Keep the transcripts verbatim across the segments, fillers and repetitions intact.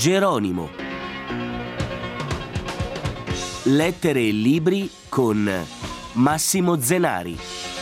Geronimo. Lettere e libri con Massimo Zenari.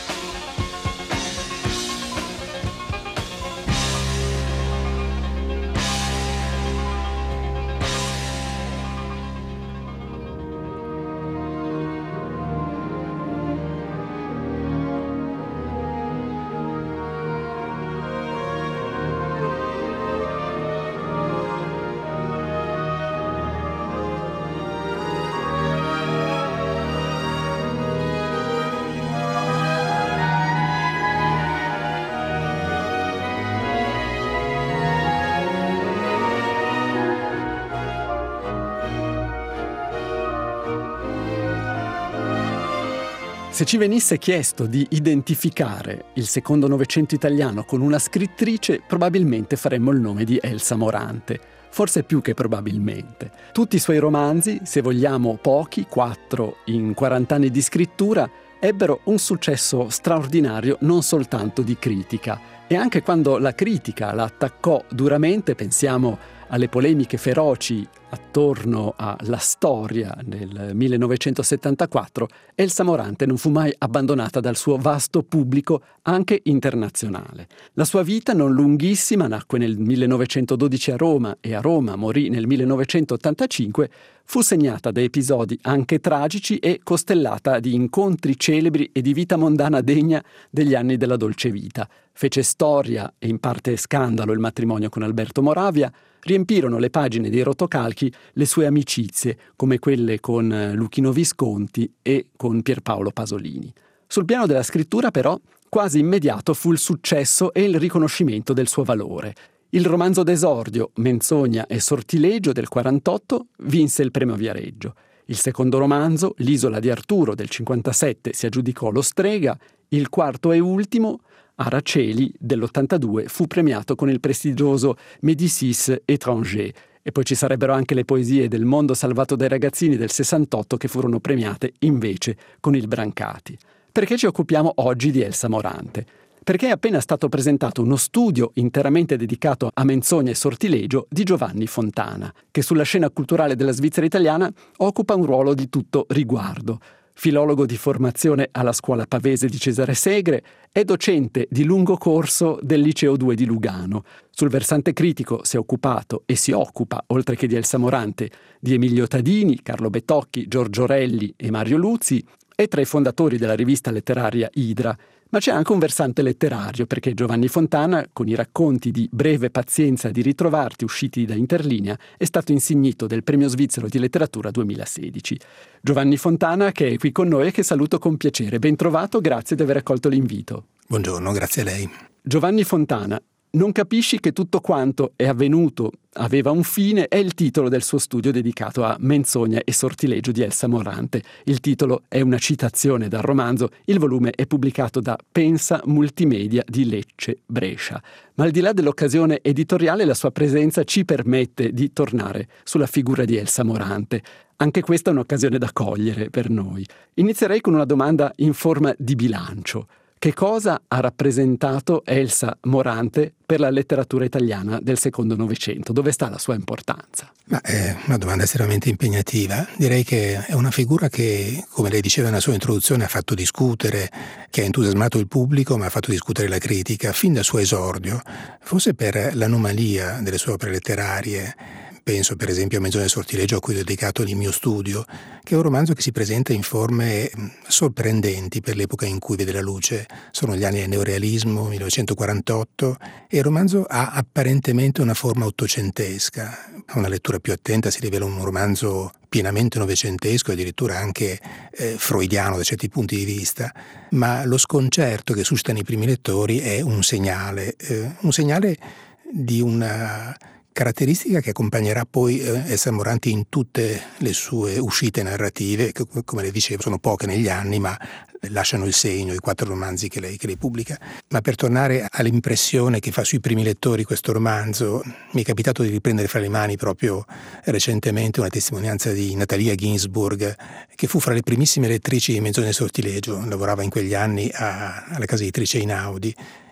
Se ci venisse chiesto di identificare il secondo Novecento italiano con una scrittrice, probabilmente faremmo il nome di Elsa Morante. Forse più che probabilmente. Tutti i suoi romanzi, se vogliamo pochi, quattro in quarant'anni di scrittura, ebbero un successo straordinario non soltanto di critica. E anche quando la critica la attaccò duramente, pensiamo alle polemiche feroci attorno alla storia nel millenovecentosettantaquattro, Elsa Morante non fu mai abbandonata dal suo vasto pubblico anche internazionale. La sua vita, non lunghissima, nacque nel millenovecentododici a Roma e a Roma morì nel millenovecentottantacinque, fu segnata da episodi anche tragici e costellata di incontri celebri e di vita mondana degna degli anni della dolce vita. Fece storia e in parte scandalo il matrimonio con Alberto Moravia, riempirono le pagine dei rotocalchi le sue amicizie, come quelle con Luchino Visconti e con Pierpaolo Pasolini. Sul piano della scrittura, però, quasi immediato fu il successo e il riconoscimento del suo valore. Il romanzo d'esordio, Menzogna e sortilegio del quarantotto, vinse il premio Viareggio. Il secondo romanzo, L'isola di Arturo del cinquantasette, si aggiudicò lo Strega. Il quarto e ultimo, Araceli dell'ottantadue, fu premiato con il prestigioso Médicis étranger. E poi ci sarebbero anche le poesie del Mondo salvato dai ragazzini del sessantotto che furono premiate invece con il Brancati. Perché ci occupiamo oggi di Elsa Morante? Perché è appena stato presentato uno studio interamente dedicato a Menzogna e sortilegio di Giovanni Fontana, che sulla scena culturale della Svizzera italiana occupa un ruolo di tutto riguardo. Filologo di formazione alla Scuola Pavese di Cesare Segre, è docente di lungo corso del Liceo due di Lugano. Sul versante critico si è occupato e si occupa, oltre che di Elsa Morante, di Emilio Tadini, Carlo Betocchi, Giorgio Relli e Mario Luzzi, è tra i fondatori della rivista letteraria Idra. Ma c'è anche un versante letterario, perché Giovanni Fontana, con i racconti di Breve pazienza di ritrovarti usciti da Interlinea, è stato insignito del Premio Svizzero di Letteratura duemilasedici. Giovanni Fontana, che è qui con noi e che saluto con piacere. Ben trovato, grazie di aver accolto l'invito. Buongiorno, grazie a lei. Giovanni Fontana, non capisci che tutto quanto è avvenuto aveva un fine, è il titolo del suo studio dedicato a Menzogna e sortilegio di Elsa Morante. Il titolo è una citazione dal romanzo, il volume è pubblicato da Pensa Multimedia di Lecce, Brescia. Ma al di là dell'occasione editoriale, la sua presenza ci permette di tornare sulla figura di Elsa Morante. Anche questa è un'occasione da cogliere per noi. Inizierei con una domanda in forma di bilancio. Che cosa ha rappresentato Elsa Morante per la letteratura italiana del secondo Novecento? Dove sta la sua importanza? Ma è una domanda estremamente impegnativa. Direi che è una figura che, come lei diceva nella sua introduzione, ha fatto discutere, che ha entusiasmato il pubblico, ma ha fatto discutere la critica fin dal suo esordio, forse per l'anomalia delle sue opere letterarie. Penso per esempio a Menzogna e sortilegio, a cui ho dedicato il mio studio, che è un romanzo che si presenta in forme sorprendenti per l'epoca in cui vede la luce. Sono gli anni del neorealismo, millenovecentoquarantotto, e il romanzo ha apparentemente una forma ottocentesca. A una lettura più attenta si rivela un romanzo pienamente novecentesco, addirittura anche eh, freudiano da certi punti di vista, ma lo sconcerto che suscitano i primi lettori è un segnale, eh, un segnale di una caratteristica che accompagnerà poi eh, Elsa Morante in tutte le sue uscite narrative, che come le dicevo sono poche negli anni, ma lasciano il segno, i quattro romanzi che lei, che lei pubblica. Ma per tornare all'impressione che fa sui primi lettori questo romanzo, mi è capitato di riprendere fra le mani proprio recentemente una testimonianza di Natalia Ginsburg, che fu fra le primissime lettrici di Menzogna e sortilegio, lavorava in quegli anni a, alla casa editrice Einaudi,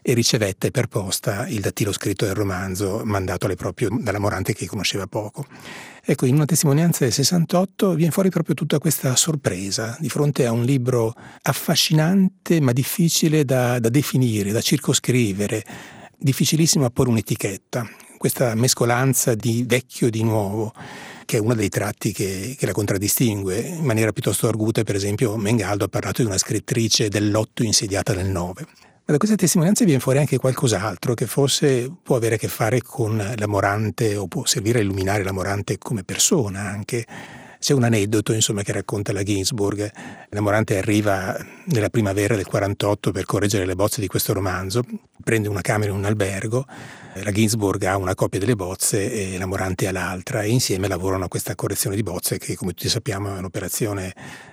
e ricevette per posta il dattilo scritto del romanzo mandatole proprio dalla Morante, che conosceva poco. Ecco, in una testimonianza del sessantotto viene fuori proprio tutta questa sorpresa di fronte a un libro affascinante ma difficile da, da definire, da circoscrivere, difficilissimo a porre un'etichetta. Questa mescolanza di vecchio e di nuovo, che è uno dei tratti che, che la contraddistingue. In maniera piuttosto arguta, per esempio, Mengaldo ha parlato di una scrittrice dell'otto insediata nel nove. Ma da queste testimonianze viene fuori anche qualcos'altro che forse può avere a che fare con la Morante, o può servire a illuminare la Morante come persona anche. C'è un aneddoto, insomma, che racconta la Ginsburg. La Morante arriva nella primavera del quarantotto per correggere le bozze di questo romanzo, prende una camera in un albergo, la Ginsburg ha una copia delle bozze e la Morante ha l'altra, e insieme lavorano a questa correzione di bozze che, come tutti sappiamo, è un'operazione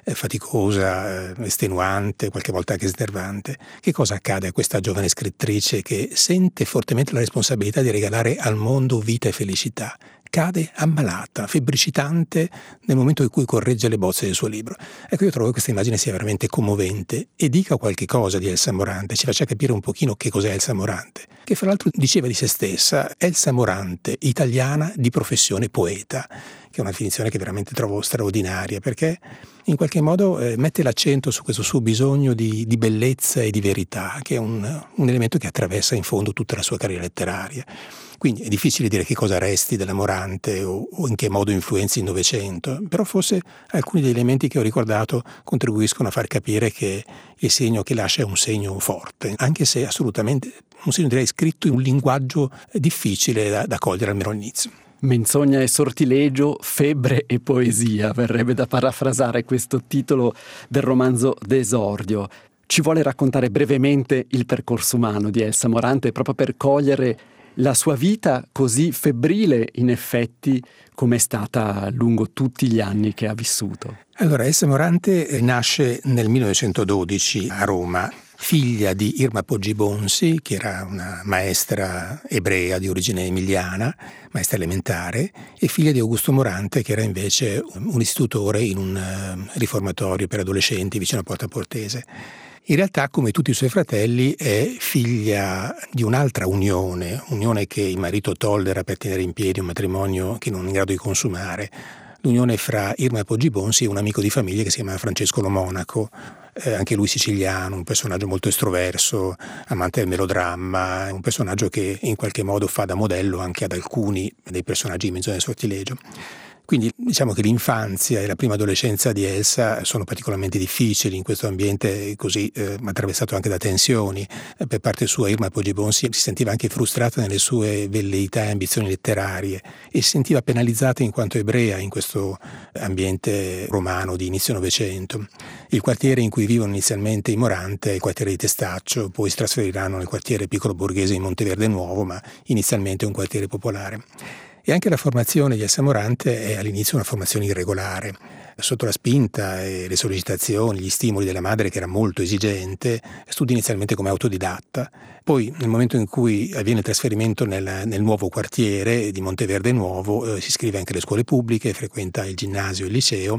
faticosa, estenuante, qualche volta anche snervante. Che cosa accade a questa giovane scrittrice che sente fortemente la responsabilità di regalare al mondo vita e felicità? Cade ammalata, febbricitante nel momento in cui corregge le bozze del suo libro. Ecco, io trovo che questa immagine sia veramente commovente e dica qualche cosa di Elsa Morante, ci faccia capire un pochino che cos'è Elsa Morante, che fra l'altro diceva di se stessa: Elsa Morante, italiana di professione poeta, che è una definizione che veramente trovo straordinaria, perché in qualche modo eh, mette l'accento su questo suo bisogno di, di bellezza e di verità, che è un, un elemento che attraversa in fondo tutta la sua carriera letteraria. Quindi è difficile dire che cosa resti della Morante o, o in che modo influenzi il Novecento, però forse alcuni degli elementi che ho ricordato contribuiscono a far capire che il segno che lascia è un segno forte, anche se assolutamente un segno, direi, scritto in un linguaggio difficile da, da cogliere almeno all'inizio. Menzogna e sortilegio, febbre e poesia, verrebbe da parafrasare questo titolo del romanzo d'esordio. Ci vuole raccontare brevemente il percorso umano di Elsa Morante, proprio per cogliere la sua vita così febbrile, in effetti, come è stata lungo tutti gli anni che ha vissuto. Allora, Elsa Morante nasce nel millenovecentododici a Roma, figlia di Irma Poggibonsi, che era una maestra ebrea di origine emiliana, maestra elementare, e figlia di Augusto Morante, che era invece un istitutore in un riformatorio per adolescenti vicino a Porta Portese. In realtà, come tutti i suoi fratelli, è figlia di un'altra unione, unione che il marito tollera per tenere in piedi un matrimonio che non è in grado di consumare. L'unione fra Irma Poggibonsi e un amico di famiglia che si chiama Francesco Lo Monaco, eh, anche lui siciliano, un personaggio molto estroverso, amante del melodramma, un personaggio che in qualche modo fa da modello anche ad alcuni dei personaggi di Menzogna e Sortilegio. Quindi diciamo che l'infanzia e la prima adolescenza di Elsa sono particolarmente difficili in questo ambiente così eh, attraversato anche da tensioni. Eh, per parte sua Irma Poggibonsi si sentiva anche frustrata nelle sue velleità e ambizioni letterarie e si sentiva penalizzata in quanto ebrea in questo ambiente romano di inizio Novecento. Il quartiere in cui vivono inizialmente i Morante è il quartiere di Testaccio, poi si trasferiranno nel quartiere piccolo borghese di Monteverde Nuovo, ma inizialmente un quartiere popolare. E anche la formazione di Elsa Morante è all'inizio una formazione irregolare. Sotto la spinta e le sollecitazioni, gli stimoli della madre, che era molto esigente, studia inizialmente come autodidatta. Poi, nel momento in cui avviene il trasferimento nel, nel nuovo quartiere di Monteverde Nuovo, eh, si iscrive anche alle scuole pubbliche, frequenta il ginnasio e il liceo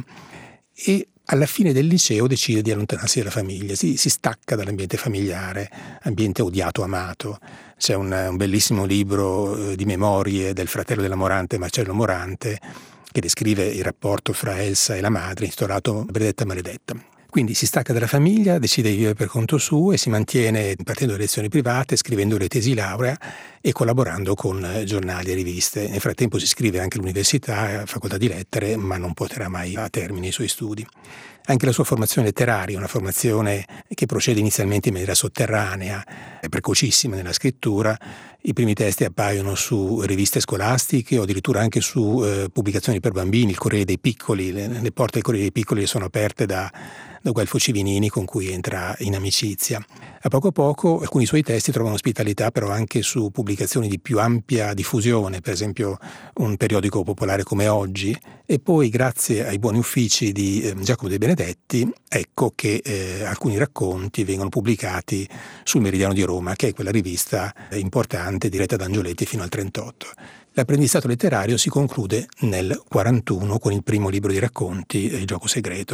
e alla fine del liceo decide di allontanarsi dalla famiglia, si, si stacca dall'ambiente familiare, ambiente odiato, amato. C'è un, un bellissimo libro eh, di memorie del fratello della Morante, Marcello Morante, che descrive il rapporto fra Elsa e la madre, intitolato Benedetta Maledetta. Quindi si stacca dalla famiglia, decide di vivere per conto suo e si mantiene partendo da lezioni private, scrivendo le tesi laurea e collaborando con giornali e riviste. Nel frattempo si iscrive anche all'università, facoltà di lettere, ma non porterà mai a termine i suoi studi. Anche la sua formazione letteraria, una formazione che procede inizialmente in maniera sotterranea, è precocissima nella scrittura. I primi testi appaiono su riviste scolastiche o addirittura anche su eh, pubblicazioni per bambini, il Corriere dei Piccoli. Le, le porte del Corriere dei Piccoli sono aperte da, da Guelfo Civinini, con cui entra in amicizia. A poco a poco alcuni suoi testi trovano ospitalità però anche su pubblicazioni di più ampia diffusione, per esempio un periodico popolare come Oggi, e poi grazie ai buoni uffici di eh, Giacomo De Benedetti, ecco che eh, alcuni racconti vengono pubblicati sul Meridiano di Roma, che è quella rivista eh, importante diretta da Angioletti fino al trentotto. L'apprendistato letterario si conclude nel quarantuno con il primo libro di racconti, Il gioco segreto.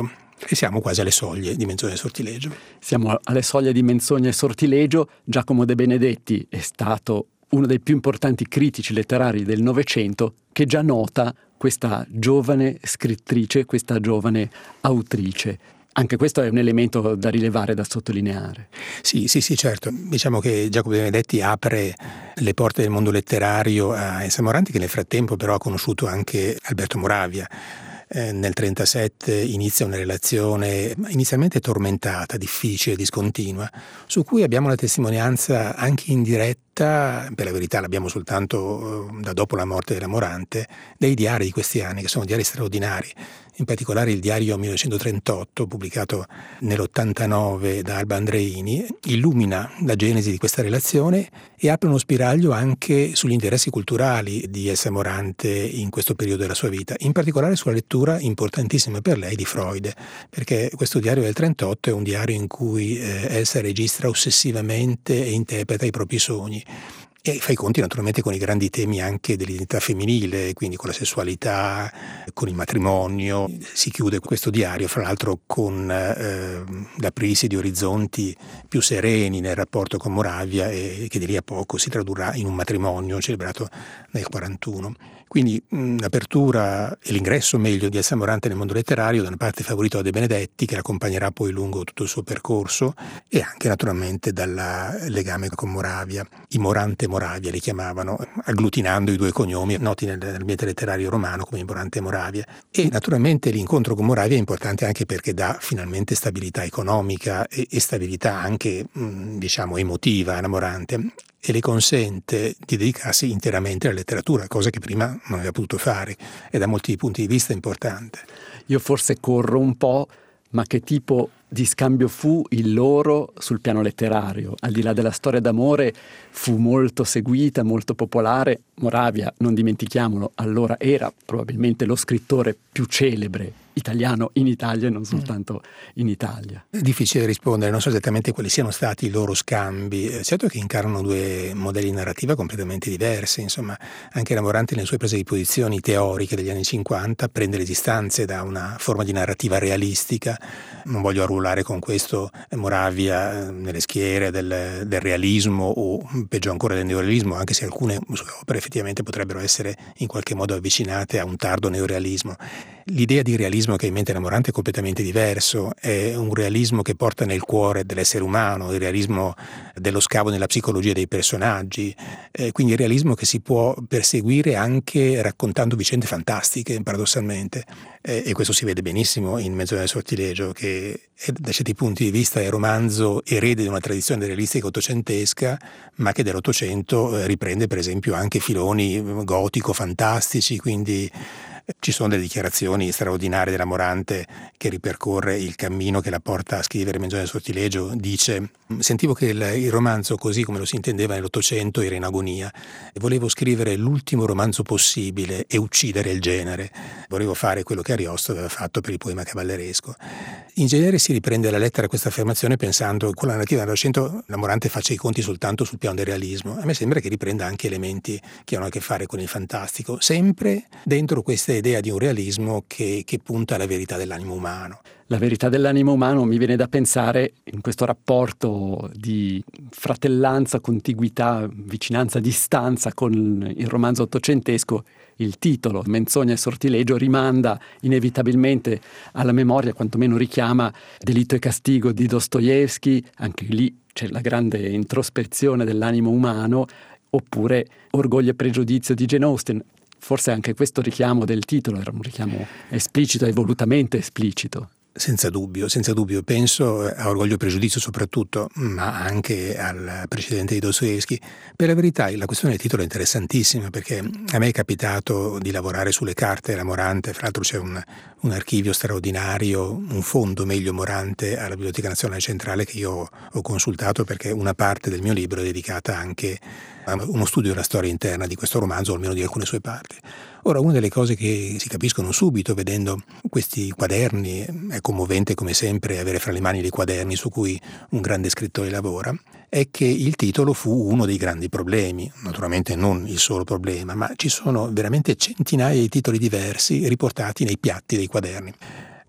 E siamo quasi alle soglie di Menzogna e Sortilegio. Siamo alle soglie di Menzogna e Sortilegio. Giacomo De Benedetti è stato uno dei più importanti critici letterari del Novecento, che già nota questa giovane scrittrice, questa giovane autrice. Anche questo è un elemento da rilevare, da sottolineare. Sì, sì, sì, certo. Diciamo che Giacomo De Benedetti apre le porte del mondo letterario a Elsa Morante, che nel frattempo però ha conosciuto anche Alberto Moravia. Eh, nel trentasette inizia una relazione inizialmente tormentata, difficile, discontinua, su cui abbiamo la testimonianza anche indiretta, per la verità l'abbiamo soltanto eh, da dopo la morte della Morante, dei diari di questi anni, che sono diari straordinari. In particolare il diario millenovecentotrentotto, pubblicato nell'ottantanove da Alba Andreini, illumina la genesi di questa relazione e apre uno spiraglio anche sugli interessi culturali di Elsa Morante in questo periodo della sua vita, in particolare sulla lettura importantissima per lei di Freud, perché questo diario del trentotto è un diario in cui eh, Elsa registra ossessivamente e interpreta i propri sogni. E fa i conti naturalmente con i grandi temi anche dell'identità femminile, quindi con la sessualità, con il matrimonio. Si chiude questo diario, fra l'altro, con eh, l'aprirsi di orizzonti più sereni nel rapporto con Moravia e che di lì a poco si tradurrà in un matrimonio celebrato nel quarantuno. Quindi mh, l'apertura e l'ingresso meglio di Elsa Morante nel mondo letterario, da una parte favorito da De Benedetti, che l'accompagnerà poi lungo tutto il suo percorso, e anche naturalmente dal legame con Moravia. I Morante Moravia li chiamavano, agglutinando i due cognomi noti nel, nell'ambiente letterario romano come Morante e Moravia. E naturalmente l'incontro con Moravia è importante anche perché dà finalmente stabilità economica e, e stabilità anche mh, diciamo emotiva alla Morante, e le consente di dedicarsi interamente alla letteratura, cosa che prima non aveva potuto fare, e da molti punti di vista importante. Io forse corro un po', ma che tipo di scambio fu il loro sul piano letterario? Al di là della storia d'amore, fu molto seguita, molto popolare. Moravia, non dimentichiamolo, allora era probabilmente lo scrittore più celebre italiano in Italia e non soltanto in Italia. È difficile rispondere, non so esattamente quali siano stati i loro scambi. Certo che incarnano due modelli di narrativa completamente diversi. Insomma, anche la Morante nelle sue prese di posizioni teoriche degli anni cinquanta prende le distanze da una forma di narrativa realistica. Non voglio arruolare con questo Moravia nelle schiere del, del realismo o peggio ancora del neorealismo, anche se alcune sue opere effettivamente potrebbero essere in qualche modo avvicinate a un tardo neorealismo. L'idea di realismo che ha in mente la Morante è completamente diverso, è un realismo che porta nel cuore dell'essere umano, il realismo dello scavo nella psicologia dei personaggi, eh, quindi il realismo che si può perseguire anche raccontando vicende fantastiche, paradossalmente, eh, e questo si vede benissimo in Menzogna e Sortilegio, che è, da certi punti di vista è romanzo erede di una tradizione realistica ottocentesca, ma che dell'Ottocento eh, riprende per esempio anche filoni gotico-fantastici, quindi ci sono delle dichiarazioni straordinarie della Morante che ripercorre il cammino che la porta a scrivere Menzogna e Sortilegio. Dice: sentivo che il, il romanzo, così come lo si intendeva nell'Ottocento, era in agonia. Volevo scrivere l'ultimo romanzo possibile e uccidere il genere. Volevo fare quello che Ariosto aveva fatto per il poema cavalleresco. In genere si riprende alla lettera questa affermazione pensando che con la narrativa dell'Ottocento la Morante faccia i conti soltanto sul piano del realismo. A me sembra che riprenda anche elementi che hanno a che fare con il fantastico, sempre dentro questa idea di un realismo che, che punta alla verità dell'animo umano. La verità dell'animo umano mi viene da pensare in questo rapporto di fratellanza, contiguità, vicinanza, distanza con il romanzo ottocentesco. Il titolo, Menzogna e Sortilegio, rimanda inevitabilmente alla memoria, quantomeno richiama Delitto e Castigo di Dostoevskij, anche lì c'è la grande introspezione dell'animo umano, oppure Orgoglio e Pregiudizio di Jane Austen. Forse anche questo richiamo del titolo era un richiamo esplicito e volutamente esplicito. Senza dubbio, senza dubbio. Penso a Orgoglio e Pregiudizio soprattutto, ma anche al precedente di Dostoevskij. Per la verità la questione del titolo è interessantissima, perché a me è capitato di lavorare sulle carte della Morante. Fra l'altro c'è un, un archivio straordinario, un fondo meglio Morante alla Biblioteca Nazionale Centrale che io ho consultato, perché una parte del mio libro è dedicata anche a uno studio della storia interna di questo romanzo, o almeno di alcune sue parti. Ora, una delle cose che si capiscono subito vedendo questi quaderni, è commovente come sempre avere fra le mani dei quaderni su cui un grande scrittore lavora, è che il titolo fu uno dei grandi problemi, naturalmente non il solo problema, ma ci sono veramente centinaia di titoli diversi riportati nei piatti dei quaderni.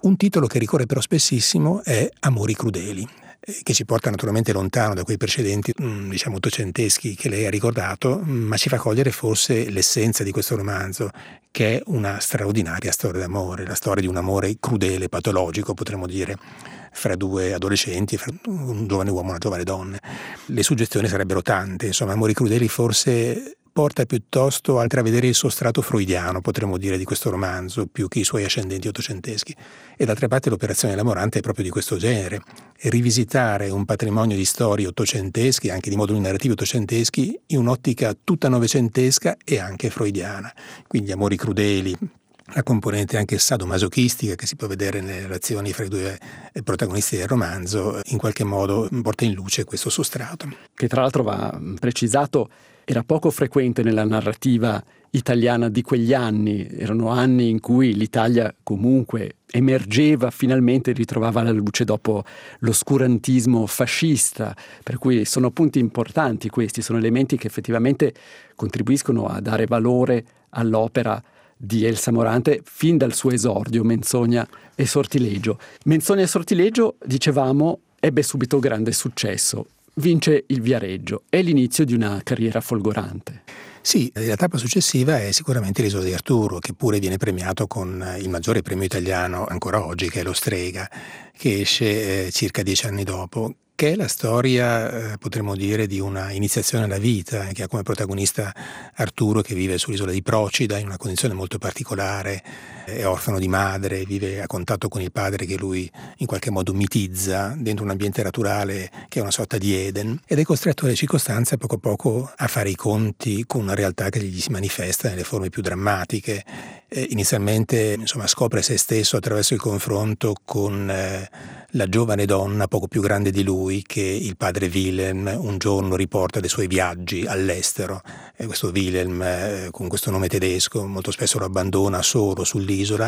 Un titolo che ricorre però spessissimo è Amori crudeli, che ci porta naturalmente lontano da quei precedenti, diciamo, ottocenteschi che lei ha ricordato, ma ci fa cogliere forse l'essenza di questo romanzo, che è una straordinaria storia d'amore, la storia di un amore crudele, patologico, potremmo dire, fra due adolescenti, fra un giovane uomo e una giovane donna. Le suggestioni sarebbero tante, insomma, Amori crudeli forse porta piuttosto a intravedere il sostrato freudiano, potremmo dire, di questo romanzo, più che i suoi ascendenti ottocenteschi. E d'altra parte l'operazione della Morante è proprio di questo genere, rivisitare un patrimonio di storie ottocenteschi, anche di moduli narrativi ottocenteschi, in un'ottica tutta novecentesca e anche freudiana. Quindi Amori crudeli, la componente anche sadomasochistica che si può vedere nelle relazioni fra i due protagonisti del romanzo, in qualche modo porta in luce questo sostrato. Che tra l'altro va precisato, era poco frequente nella narrativa italiana di quegli anni. Erano anni in cui l'Italia comunque emergeva, finalmente ritrovava la luce dopo l'oscurantismo fascista, per cui sono punti importanti questi, sono elementi che effettivamente contribuiscono a dare valore all'opera di Elsa Morante fin dal suo esordio, Menzogna e Sortilegio. Menzogna e Sortilegio, dicevamo, ebbe subito grande successo. Vince il Viareggio, è l'inizio di una carriera folgorante. Sì, la tappa successiva è sicuramente l'Isola di Arturo, che pure viene premiato con il maggiore premio italiano ancora oggi, che è lo Strega, che esce eh, circa dieci anni dopo, che è la storia, eh, potremmo dire, di una iniziazione alla vita, che ha come protagonista Arturo, che vive sull'isola di Procida in una condizione molto particolare, è orfano di madre, vive a contatto con il padre che lui in qualche modo mitizza dentro un ambiente naturale che è una sorta di Eden, ed è costretto alle circostanze poco a poco a fare i conti con una realtà che gli si manifesta nelle forme più drammatiche. Eh, inizialmente, insomma, scopre se stesso attraverso il confronto con eh, la giovane donna poco più grande di lui, che il padre Wilhelm un giorno riporta dei suoi viaggi all'estero. E questo Wilhelm, eh, con questo nome tedesco, molto spesso lo abbandona solo sull'isola,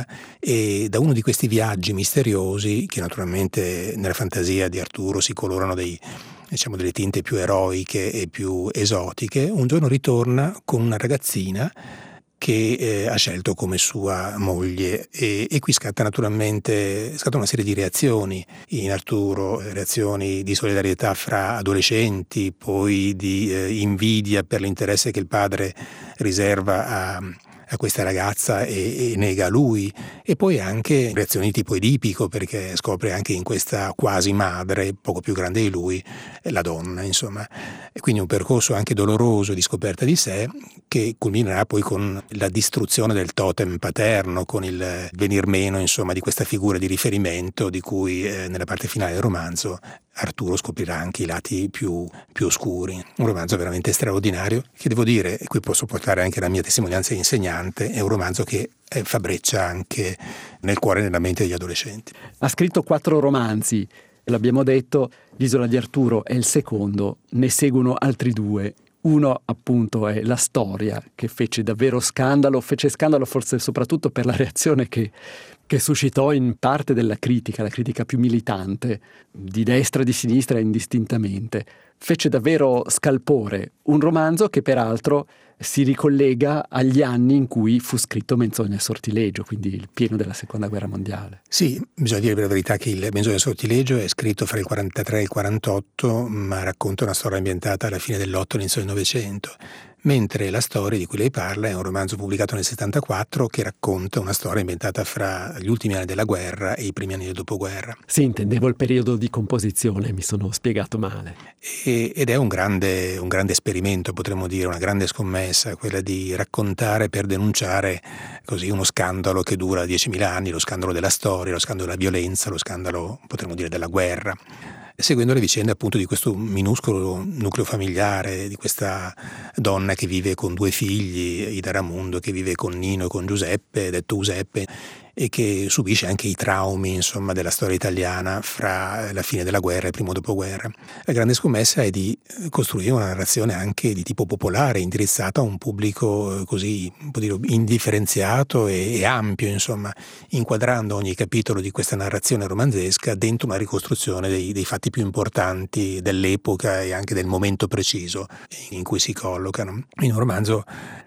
e da uno di questi viaggi misteriosi, che naturalmente nella fantasia di Arturo si colorano dei, diciamo, delle tinte più eroiche e più esotiche, un giorno ritorna con una ragazzina che eh, ha scelto come sua moglie, e, e qui scatta naturalmente scatta una serie di reazioni in Arturo, reazioni di solidarietà fra adolescenti, poi di eh, invidia per l'interesse che il padre riserva a a questa ragazza e, e nega a lui, e poi anche reazioni tipo edipico, perché scopre anche in questa quasi madre, poco più grande di lui, la donna, insomma. E quindi un percorso anche doloroso di scoperta di sé, che culminerà poi con la distruzione del totem paterno, con il venir meno, insomma, di questa figura di riferimento di cui eh, nella parte finale del romanzo Arturo scoprirà anche i lati più, più oscuri. Un romanzo veramente straordinario, che devo dire, e qui posso portare anche la mia testimonianza di insegnante, è un romanzo che eh, fa breccia anche nel cuore e nella mente degli adolescenti. Ha scritto quattro romanzi, l'abbiamo detto, L'Isola di Arturo è il secondo, ne seguono altri due. Uno appunto è La Storia, che fece davvero scandalo, fece scandalo forse soprattutto per la reazione che, che suscitò in parte della critica, la critica più militante, di destra e di sinistra indistintamente. Fece davvero scalpore, un romanzo che peraltro si ricollega agli anni in cui fu scritto Menzogna e Sortilegio, quindi il pieno della Seconda Guerra Mondiale. Sì, bisogna dire per la verità che il Menzogna e Sortilegio è scritto fra il quarantatré e il quarantotto, ma racconta una storia ambientata alla fine dell'Ottocento e all'inizio del Novecento, mentre La Storia di cui lei parla è un romanzo pubblicato nel settantaquattro che racconta una storia ambientata fra gli ultimi anni della guerra e i primi anni del dopoguerra. Sì, intendevo il periodo di composizione, mi sono spiegato male. E, ed è un grande, un grande esperimento, potremmo dire, una grande scommessa, quella di raccontare per denunciare così uno scandalo che dura diecimila anni, lo scandalo della storia, lo scandalo della violenza, lo scandalo, potremmo dire, della guerra, seguendo le vicende appunto di questo minuscolo nucleo familiare, di questa donna che vive con due figli, Ida Ramundo, che vive con Nino e con Giuseppe, detto Giuseppe, e che subisce anche i traumi, insomma, della storia italiana fra la fine della guerra e il primo dopoguerra. La grande scommessa è di costruire una narrazione anche di tipo popolare, indirizzata a un pubblico così, un po' dire, indifferenziato e, e ampio, insomma, inquadrando ogni capitolo di questa narrazione romanzesca dentro una ricostruzione dei, dei fatti più importanti dell'epoca e anche del momento preciso in cui si collocano. In un romanzo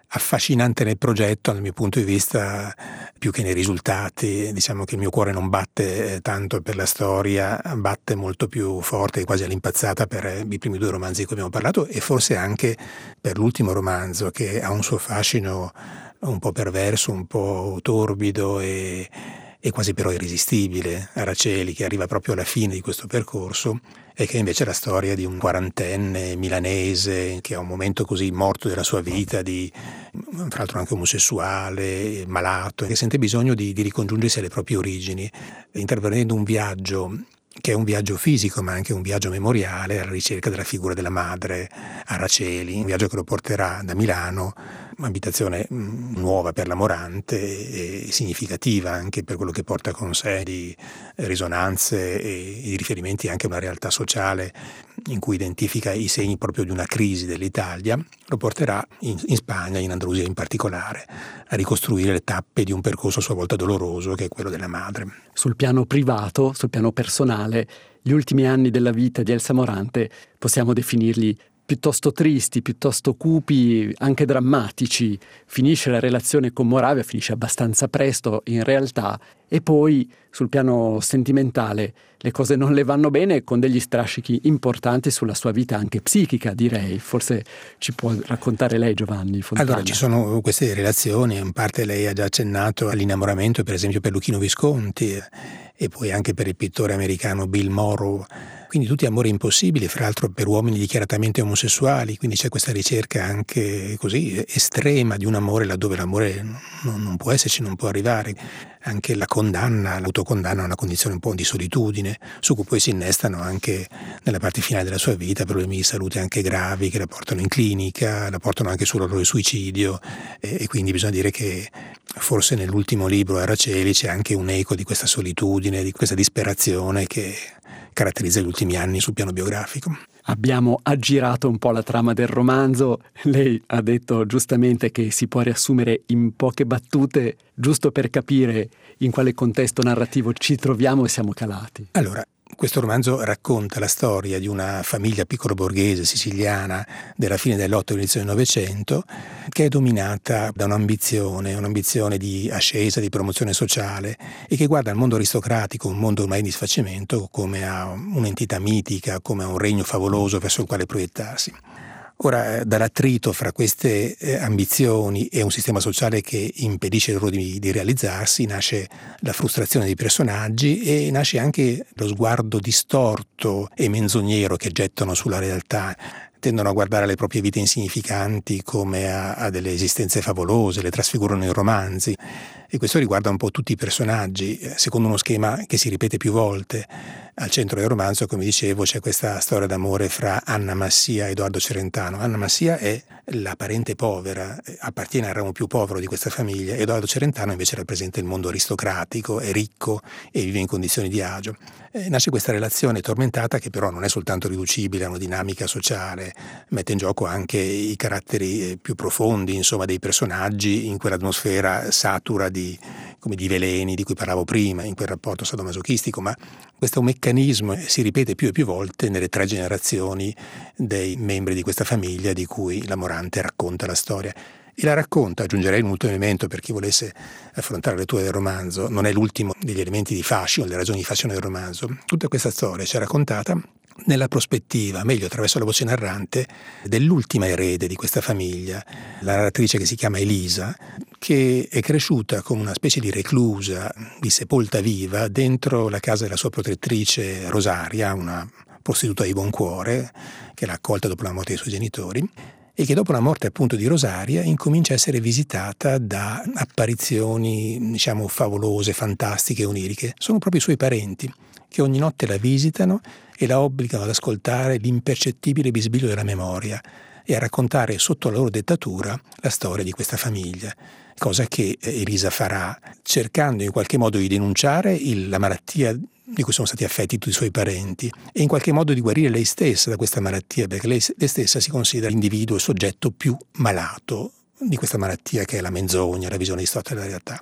affascinante nel progetto, dal mio punto di vista, più che nei risultati. Diciamo che il mio cuore non batte tanto per la storia, batte molto più forte, quasi all'impazzata, per i primi due romanzi di cui abbiamo parlato, e forse anche per l'ultimo romanzo, che ha un suo fascino un po' perverso, un po' torbido e, e quasi però irresistibile. Araceli, che arriva proprio alla fine di questo percorso, e che invece è la storia di un quarantenne milanese che a un momento così morto della sua vita, di, tra l'altro anche omosessuale, malato, che sente bisogno di, di ricongiungersi alle proprie origini, intraprendendo un viaggio che è un viaggio fisico ma anche un viaggio memoriale alla ricerca della figura della madre Araceli, un viaggio che lo porterà da Milano, un'abitazione nuova per la Morante e significativa anche per quello che porta con sé di risonanze e di riferimenti anche a una realtà sociale in cui identifica i segni proprio di una crisi dell'Italia. Lo porterà in, in Spagna, in Andalusia in particolare, a ricostruire le tappe di un percorso a sua volta doloroso, che è quello della madre. Sul piano privato, sul piano personale, gli ultimi anni della vita di Elsa Morante possiamo definirli piuttosto tristi, piuttosto cupi, anche drammatici. Finisce la relazione con Moravia, finisce abbastanza presto in realtà, e poi sul piano sentimentale le cose non le vanno bene, con degli strascichi importanti sulla sua vita anche psichica, direi. Forse ci può raccontare lei, Giovanni Fontana. Allora, ci sono queste relazioni, in parte lei ha già accennato all'innamoramento per esempio per Luchino Visconti e poi anche per il pittore americano Bill Morrow. Quindi tutti amori impossibili, fra l'altro per uomini dichiaratamente omosessuali, quindi c'è questa ricerca anche così estrema di un amore laddove l'amore non, non può esserci, non può arrivare. Anche la condanna, l'autocondanna è una condizione un po' di solitudine, su cui poi si innestano anche nella parte finale della sua vita problemi di salute anche gravi che la portano in clinica, la portano anche sull'orlo del suicidio, e, e quindi bisogna dire che forse nell'ultimo libro Araceli c'è anche un eco di questa solitudine, di questa disperazione che caratterizza gli ultimi anni sul piano biografico. Abbiamo aggirato un po' la trama del romanzo. Lei ha detto giustamente che si può riassumere in poche battute, giusto per capire in quale contesto narrativo ci troviamo e siamo calati. Allora, questo romanzo racconta la storia di una famiglia piccolo borghese siciliana della fine dell'Ottocento e inizio del Novecento, che è dominata da un'ambizione, un'ambizione di ascesa, di promozione sociale, e che guarda il mondo aristocratico, un mondo ormai in disfacimento, come a un'entità mitica, come a un regno favoloso verso il quale proiettarsi. Ora, dall'attrito fra queste eh, ambizioni e un sistema sociale che impedisce loro di, di realizzarsi, nasce la frustrazione dei personaggi e nasce anche lo sguardo distorto e menzognero che gettano sulla realtà. Tendono a guardare le proprie vite insignificanti come a, a delle esistenze favolose, le trasfigurano in romanzi, e questo riguarda un po' tutti i personaggi, secondo uno schema che si ripete più volte. Al centro del romanzo, come dicevo, c'è questa storia d'amore fra Anna Massia e Edoardo Celentano. Anna Massia è la parente povera, appartiene al ramo più povero di questa famiglia. Edoardo Celentano invece rappresenta il mondo aristocratico, è ricco e vive in condizioni di agio. E nasce questa relazione tormentata che però non è soltanto riducibile a una dinamica sociale, mette in gioco anche i caratteri più profondi, insomma, dei personaggi in quell'atmosfera satura di, come di veleni di cui parlavo prima, in quel rapporto sadomasochistico, ma questo meccanismo si ripete più e più volte nelle tre generazioni dei membri di questa famiglia di cui la Morante racconta la storia. E la racconta, aggiungerei un ultimo elemento per chi volesse affrontare la lettura del romanzo, non è l'ultimo degli elementi di fascino, delle ragioni di fascino del romanzo. Tutta questa storia ci è raccontata nella prospettiva, meglio attraverso la voce narrante, dell'ultima erede di questa famiglia, la narratrice che si chiama Elisa, che è cresciuta come una specie di reclusa, di sepolta viva, dentro la casa della sua protettrice Rosaria, una prostituta di buon cuore, che l'ha accolta dopo la morte dei suoi genitori, e che dopo la morte appunto di Rosaria incomincia a essere visitata da apparizioni, diciamo, favolose, fantastiche, oniriche. Sono proprio i suoi parenti che ogni notte la visitano e la obbligano ad ascoltare l'impercettibile bisbiglio della memoria e a raccontare sotto la loro dettatura la storia di questa famiglia, cosa che Elisa farà cercando in qualche modo di denunciare il, la malattia di cui sono stati affetti tutti i suoi parenti e in qualche modo di guarire lei stessa da questa malattia, perché lei, lei stessa si considera l'individuo, il soggetto più malato di questa malattia, che è la menzogna, la visione distorta della realtà.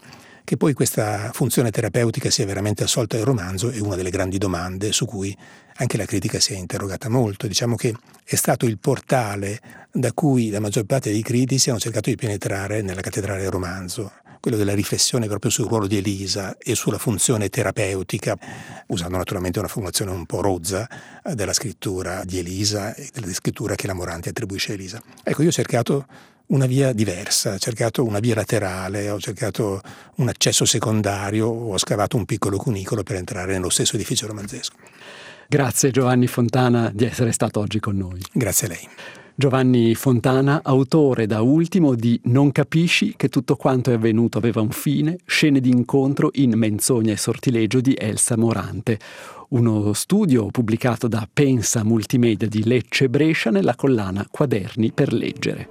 Che poi questa funzione terapeutica sia veramente assolta nel romanzo è una delle grandi domande su cui anche la critica si è interrogata molto. Diciamo che è stato il portale da cui la maggior parte dei critici hanno cercato di penetrare nella cattedrale del romanzo, quello della riflessione proprio sul ruolo di Elisa e sulla funzione terapeutica, usando naturalmente una formulazione un po' rozza della scrittura di Elisa e della scrittura che la Morante attribuisce a Elisa. Ecco, io ho cercato una via diversa, ho cercato una via laterale, ho cercato un accesso secondario, ho scavato un piccolo cunicolo per entrare nello stesso edificio romanzesco. Grazie Giovanni Fontana di essere stato oggi con noi. Grazie a lei. Giovanni Fontana, autore da ultimo di Non capisci che tutto quanto è avvenuto aveva un fine, scene di incontro in Menzogna e sortilegio di Elsa Morante, uno studio pubblicato da Pensa Multimedia di Lecce e Brescia nella collana Quaderni per leggere.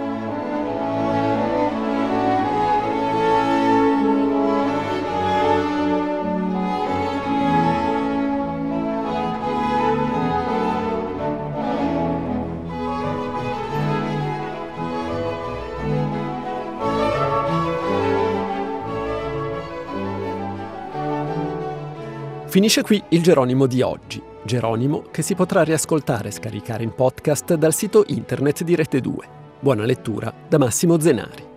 Finisce qui il Geronimo di oggi, Geronimo che si potrà riascoltare e scaricare in podcast dal sito internet di Rete due. Buona lettura da Massimo Zenari.